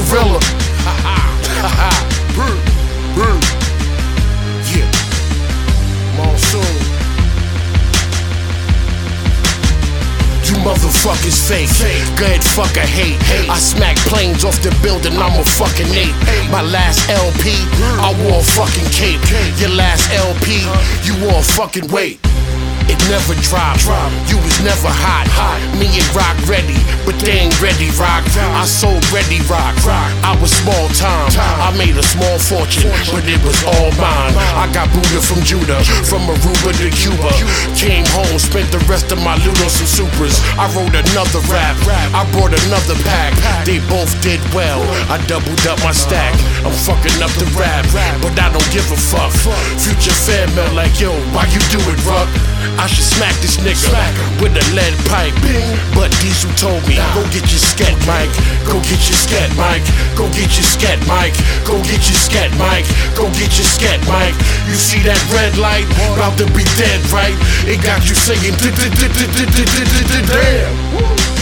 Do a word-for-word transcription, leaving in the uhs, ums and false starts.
gorilla. Yeah, Monsoon. You motherfuckers fake. Good fucker hate. I smack planes off the building, I'm a fucking ape. My last L P, I wore a fucking cape. Your last L P, you wore a fucking weight. It never dropped, you was never hot. Me and Rock ready, but they ain't ready, Rock. I sold ready, Rock. I was small time, I made a small fortune, but it was all mine. I got Buddha from Judah, from Aruba to Cuba. Came home, spent the rest of my loot on some supers. I wrote another rap, I brought another pack. They both did well, I doubled up my stack. I'm fucking up the rap, but I don't give a fuck. Future fan mail like, yo, why you do it, Ruck? I should smack this nigga with a lead pipe. But Diesel told me, go get your scat mic. Go get your scat mic. Go get your scat mic. Go get your scat mic. Go get your scat mic. You see that red light? About to be dead, right? It got you saying damn.